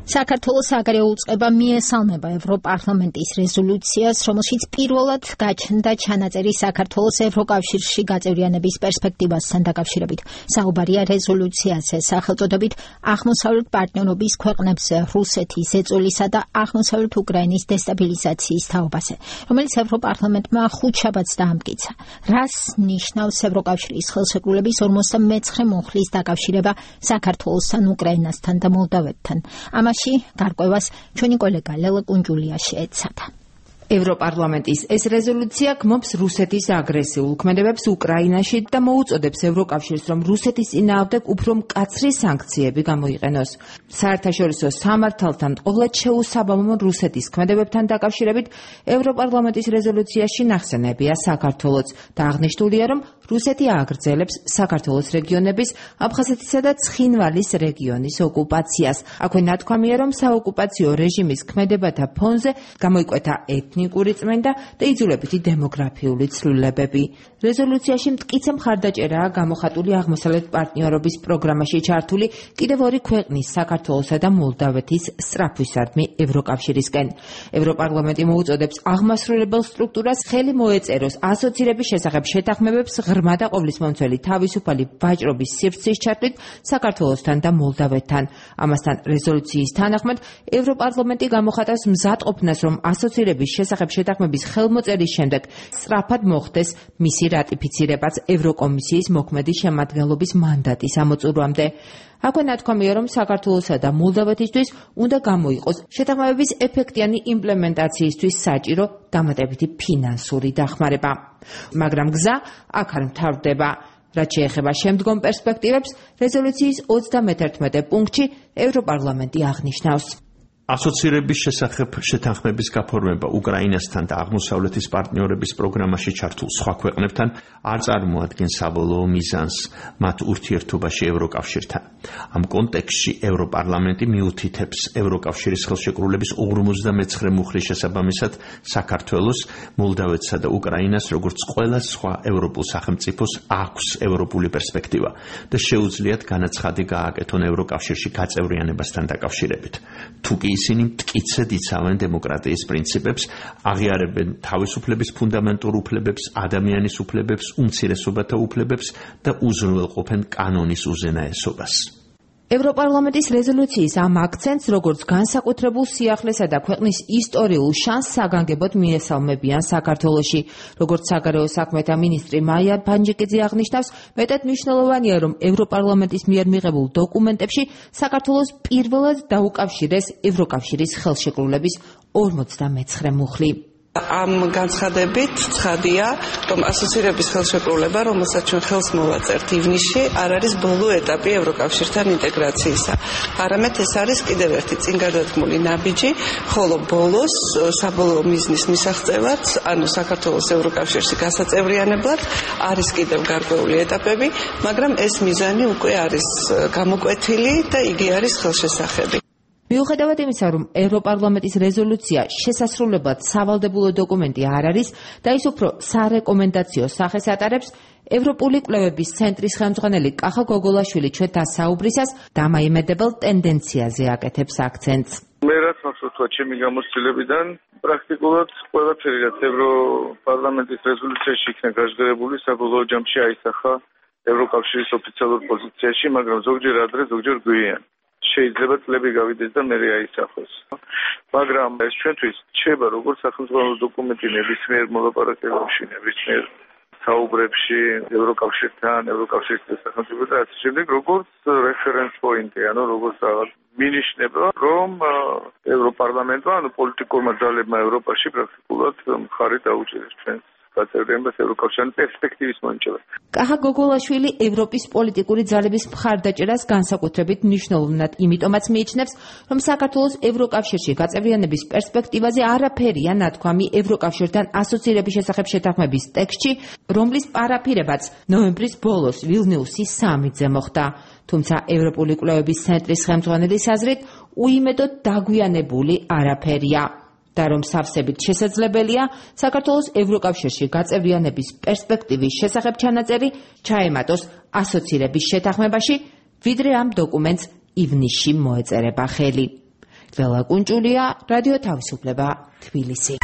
საქართველოს საგარეო უწყება მიესალმება ევროპარლამენტის რეზოლუციას, რომელშიც პირველად გაჩნდა ჩანაწერი საქართველოს ევროკავშირში გაწევრიანების პერსპექტივასთან დაკავშირებით. საუბარია რეზოლუციაზე სახელწოდებით აღმოსავლეთ პარტნიორობის ქვეყნებზე რუსეთის ეწოლისა და აღმოსავლეთ უკრაინის დესტაბილიზაციის თაობაზე, რომელიც ევროპარლამენტმა ხუთშაბათს დაამტკიცა. რას ნიშნავს ევროკავშირის ხელშეკრულების 59 მუხლის დაკავშირება საქართველოსთან, უკრაინასთან და მოლდავეთთან? გარკვევას ჩვენი კოლეგა ლელა კუნჯულია შეეცადა. ევროპარლამენტის ეს რეზოლუცია გმობს რუსეთის აგრესიულ ქმედებებს უკრაინაში და მოუწოდებს ევროკავშირს, რომ რუსეთის წინააღმდეგ უფრო მკაცრი სანქციები გამოიყენოს. საერთაშორისო სამართალთან მკვლად შეუსაბამო რუსეთის ქმედებებთან დაკავშირებით ევროპარლამენტის რეზოლუციაში ნახსენებია საქართველოც და აღნიშნულია, რომ რუსეთი აგრძელებს საქართველოს რეგიონების, აბხაზეთისა და ცხინვალის რეგიონის ოკუპაციას. აქვე ნათქვამია, რომ საოკუპაციო რეჟიმის ქმედებათა ფონზე გამოიკვეთა ეთნიკური წმენდა და იძულებითი დემოგრაფიული ცვლილებები. რეზოლუციაში მტკიცე მხარდაჭერაა გამოხატული აღმოსავლეთ პარტნიორობის პროგრამაში ჩართული კიდევ ორი ქვეყნის, საქართველოსა და მოლდავეთის სწრაფვისადმი ევროკავშირისკენ. ევროპარლამენტი მოუწოდებს აღმასრულებელ სტრუქტურას ხელი მოეწეროს ასოცირების შესახებ შეთანხმებებს ღრმა და ყოვლისმომცველი თავისუფალი ვაჭრობის სივრცის ჩართვით საქართველოსთან და მოლდავეთთან. ამასთან რეზოლუციის თანახმად ევროპარლამენტი გამოხატავს მზადყოფნას, რომ ასოცირების შესახებ შეთანხმების ხელმოწერის შემდეგ სწრაფად მოხდეს მისი რატიფიცირებაც ევროკომისიის მოქმედი შემადგენლობის მანდატის ამოწურვამდე. აქვე ნათქვამია, რომ საქართველოსა და მოლდავეთისთვის უნდა გამოიყოს შეთანხმებების ეფექტიანი იმპლემენტაციისთვის საჭირო დამატებითი ფინანსური დახმარება. მაგრამ გზა აქ არ მთავრდება. რაც შეეხება შემდგომ პერსპექტივებს, რეზოლუციის 31 პუნქტში ევროპარლამენტი აღნიშნავს. ასოცირების შესახებ შეთანხმების გაფორმება უკრაინასთან და აღმოსავლეთის პარტნიორების პროგრამაში ჩართულ სხვა ქვეყნებთან არ წარმოადგენს საბოლოო მიზანს მათ ურთიერთობაში ევროკავშირთან. ამ კონტექსტში ევროპარლამენტი მიუთითებს ევროკავშირის ხელშეკრულების 59 მუხლის შესაბამისად საქართველოს, მოლდავეთსა და უკრაინას, როგორც ყველა სხვა ევროპულ სახელმწიფოს აქვს ევროპული პერსპექტივა და შეუძლიათ განაცხადი გააკეთონ ევროკავშირში გაწევრიანებასთან დაკავშირებით. თუკი ისინი მტკიცედ იცავენ დემოკრატიის პრინციპებს, აღიარებენ თავისუფლების ფუნდამენტურ უფლებებს, ადამიანის უფლებებს, უმცირესობათა უფლებებს და უზრუნველყოფენ კანონის უზენაესობას. ევროპარლამენტის რეზოლუციის ამ აქცენტს, როგორც განსაკუთრებულ სიახლესა და ქვეყნის ისტორიულ შანსს საგანგებოდ მიესალმებიან საქართველოში. როგორც საგარეო საქმეთა მინისტრი მაია ფანჯიკიძე აღნიშნავს, მეტად მნიშვნელოვანია, რომ ევროპარლამენტის მიერ მიღებულ დოკუმენტებში საქართველოს პირველად დაუკავშირეს ევროკავშირის ხელშეკრულების 59 მუხლი. ამ განცხადებით ცხადია, რომ ასოცირების ხელშეკრულება, რომელსაც ჩვენ ხელს მოვაწერთ ივნისში, არ არის ბოლო ეტაპი ევროკავშირთან ინტეგრაციისა. არამედ ეს არის კიდევ ერთი წინ გადადგმული ნაბიჯი, ხოლო ბოლოს საბოლოო მიზნის მისაღწევად, ანუ საქართველოს ევროკავშირში გასაწევრიანებლად არის კიდევ გარკვეული ეტაპები, მაგრამ ეს მიზანი უკვე არის გამოკვეთილი და იგი არის ხელშესახები. მიუხედავად იმისა, რომ ევროპარლამენტის რეზოლუცია შესასრულებლად სავალდებულო დოკუმენტი არ არის და ის უფრო სარეკომენდაციო სახეს ატარებს, ევროპული კვლევების ცენტრის ხელმძღვანელი კახა გოგოლაშვილი ჩვენთან საუბრისას დამაიმედებელ ტენდენციაზე აკეთებს აქცენტს. მე რაც მახსოვსა ჩემი გამოცდილებიდან, პრაქტიკულად ყველაფერი, რაც ევროპარლამენტის რეზოლუციაში იქნა გაჟღერებული, საბოლოო ჯამში აისახა ევროკავშირის ოფიციალურ პოზიციაში, მაგრამ ზოგჯერ ადრე, ზოგჯერ გვიან. შეიძლება წლები გავიდეს და მე აისახოს. მაგრამ ეს ჩვენთვის რჩება როგორც სახელმწიფო დოკუმენტი ნებისმიერ მოლაპარაკებებში, ნებისმიერ საუბრებში ევროკავშირთან, ევროკავშირის სახელმწიფო და ასე შემდეგ, როგორც რეფერენს პოინტი, ანუ როგორც რაღაც მინიშნება, რომ ევროპარლამენტმა, ანუ პოლიტიკურმა ძალებმა ევროპაში პრაქტიკულად მხარი დაუჭირეს ჩვენს გაწევრიანებას ევროკავშირთან პერსპექტივის მონიჭებას. კახა გოგოლაშვილი ევროპის პოლიტიკური ძალების მხარდაჭერას განსაკუთრებით მნიშვნელოვნად იმიტომაც მიიჩნევს, რომ საქართველოს ევროკავშირში გაწევრიანების პერსპექტივაზე არაფერია ნათქვამი ევროკავშირთან ასოცირების შესახებ შეთანხმების ტექსტში, რომლის პარაფირებაც ნოემბრის ბოლოს ვილნიუსის სამიტზე მოხდა. თუმცა ევროპული კვლევების ცენტრის ხელმძღვანელის აზრით, უიმედოდ დაგვიანებული არაფერია. და რომ სავსებით შესაძლებელია საქართველოს ევროკავშირში გაწევრიანების პერსპექტივის შესახებ ჩანაწერი ჩაემატოს ასოცირების შეთანხმებაში, ვიდრე ამ დოკუმენტს ივნისში მოეწერება ხელი. ველა კუნჭულია, რადიო თავისუფლება, თბილისი.